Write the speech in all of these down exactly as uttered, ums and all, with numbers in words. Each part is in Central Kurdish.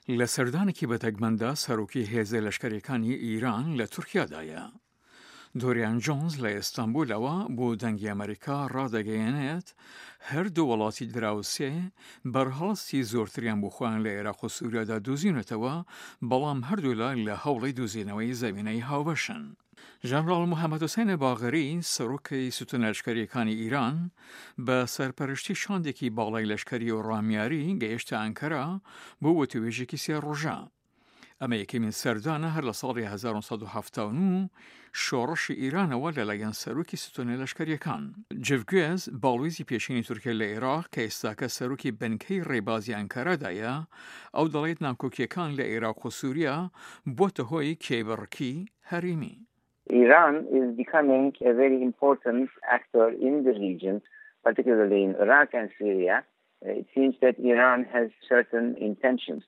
لە سەردانێکی بەتەگمەندا سەرۆکی هێزە لەشکەرەکانی ئیران لە تورکیادایە. دۆریان جۆنز لە ئێستانبولەوە بۆ دەنگی ئەمریکا ڕادەگەیەنێت هەردوو وڵاتی دراوسێ بەرهەڵستی زۆرتریان بۆ خۆیان لە عێراق و سووریادا دۆزینێتەوە، بەڵام هەردوو لە لە هەوڵی دۆزینەوەی زەمینەی هاوبەشن. ژەنەڕاڵ محەممەد حوسێن باغری سەرۆکەی سوتونە لەشکەریەکانی ئیران بە سەرپەرشتی شاندێکی باڵای لەشکەری و ڕامیاری گەیشتە ئەنکەرا بۆ وتوێژێکی سێ ڕۆژە. ئەمە یەکەمین سەردانە هەر لە ساڵی هەزار و سەد و هەفتاد و نۆ شۆڕشی ئیرانەوە لەلایەن سەرۆکی سوتونە لەشکەریەکان. جێڤگوێز باڵوێزی پێشینی تورکیا لە عێراق کە ئێستاکە سەرۆکی بنکەی ڕێبازی ئەنکەرادایە، ئەو دەڵێت ناکۆکیەکان لە عێراق و سووریا بۆتە هۆی کێبڕکی هەریمی. Iran is becoming a very important actor in the region, particularly in Iraq and Syria. It seems that Iran has certain intentions.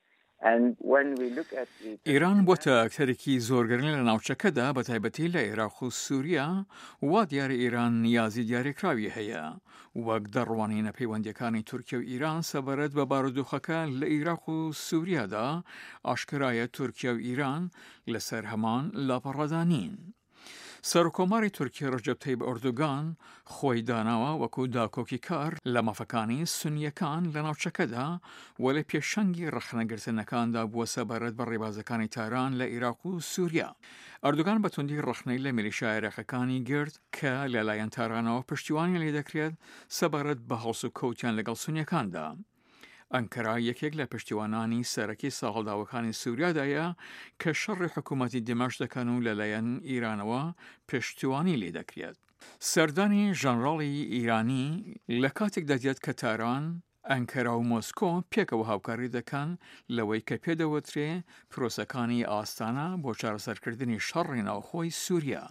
ئیران بۆتە ئەکتەرێکی زۆرگەرن لە ناوچەکەدا، بە تایبەتی لە عێراق و سووریا، وا دیارە ئیران نیازی دیارێکراوی هەیە، وەک دەڕوانینە پەیوەندیەکانی تورکیا و ئیران سەبارەت بە بارودۆخەکە لە عێراق و سووریادا ئاشکرایە تورکیا و ئیران لەسەر هەمان لاپەڕەدانین. سەرۆکۆماری تورکیا ڕەجەب تەیب ئەردۆگان خۆی داناوە وەکو داکۆکی کار لە مافەکانی سونیەکان لە ناوچەکەدا و لە پێشەنگی ڕەخنەگرتنەکاندا بووە سەبارەت بە ڕێبازەکانی تاران لە عێراق و سووریا. ئەردۆگان بە توندی ڕەخنەی لە میلیشیای عێراقیەکانی گرت کە لەلایەن تارانەوە پشتیوانی لێ دەکرێت سەبارەت بە هەڵس و کەوتیان لەگەڵ سونیەکاندا. ئەنکەرا یەکێک لە پشتیوانانی سەرەکی ساڵداوەکانی سووریادایە کە شەڕی حکوومەتی دمەشق دەکەن و لەلایەن ئیرانەوە پشتیوانی لێ دەکرێت. سەردانی ژەنەڕاڵی ئیرانی لە کاتێک دەدێت کە تاران، ئەنکەرا و مۆسکۆ پێکەوە هاوکاری دەکەن لەوەی کە پێدەوترێ پرۆسەکانی ئاستانە بۆ چارەسەرکردنی شەڕی ناوخۆی سووریا.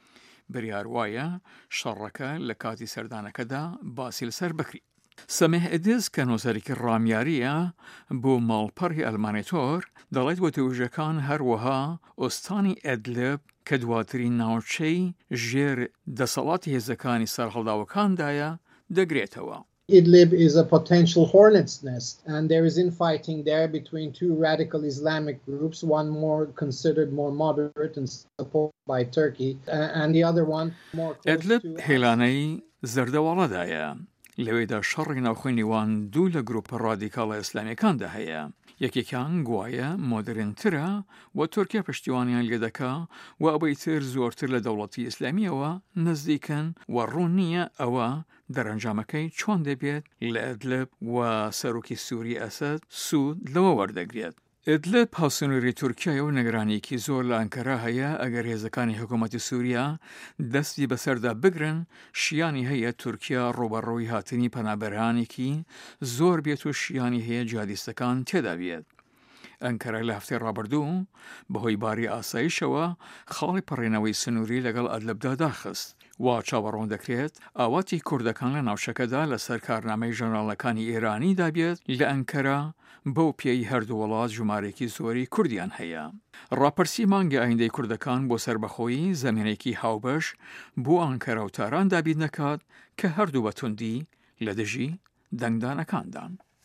بریار وایە شەڕەکە لە کاتی سەردانەکەدا باسی لەسەر بکرێت. سەمێح ئیدیز کە نۆسەرێکی ڕامیاریە بۆ ماڵپەڕی ئەلمانیتۆر دەڵێت وتوێژەکان هەروەها ئۆستانی ئەدلب کە دواترین ناوچەی ژێر دەسەڵاتی هێزەکانی سەرهەڵداوەکاندایە دەگرێتەوە. Idlib is a potential hornet's nest, and there is infighting there between two radical Islamic groups, one more considered more moderate and supported by Turkey, uh, and the other one more close Idlib to... هێلانەی زەردەوەڵەدایە. لەوێدا شەڕی ناوخۆی نێوان دوو لە گروپە ڕادیکاڵە ئیسلامیەکاندا هەیە. یەکێکیان گوایە مۆدرنترە و تورکیا پشتیوانیان لێ دەکا و ئەوەی تر زۆرتر لە دەوڵەتی ئیسلامیەوە نزدیکن و ڕوون نییە ئەوە دەرەنجامەکەی چۆن دەبێت لە ئەدلب و سەرۆکی سووری ئەسەد سوود لەوە وەردەگرێت. ئیدلب هاوسنووری تورکیای و نەگەرانێکی زۆر لە ئەنکەرا هەیە ئەگەر هێزەکانی حکوومەتی سووریا دەستی بەسەردا بگرن، شیانی هەیە تورکیا ڕۆبەڕۆی هاتنی پەنابەرهانێکی زۆر بێت و شیانی هەیە جیهادیستەکان تێدا بێت. ئەنکەرا لە هەفتەی ڕابردوو بەهۆی باری ئاسایشەوە خاڵی پەڕێنەوەی سنووری لەگەڵ ئەدلبدا داخست. وا چاوەڕوان دەکرێت ئاواتی کوردەکان لە ناوچەکەدا لەسەر کارنامەی ژەنەڕاڵەکانی ئێرانی دابێت لە ئەنکەرا بەو پێی هەردوو وڵات ژمارەیەکی زۆری کوردیان هەیە. ڕاپەرسی مانگی ئایندەی کوردەکان بۆ سەربەخۆیی زەمینێکی هاوبەش بۆ ئەنکەرا و تاران دابین نەکات کە هەردوو بەتوندی لە دژی دەنگدانەکاندان.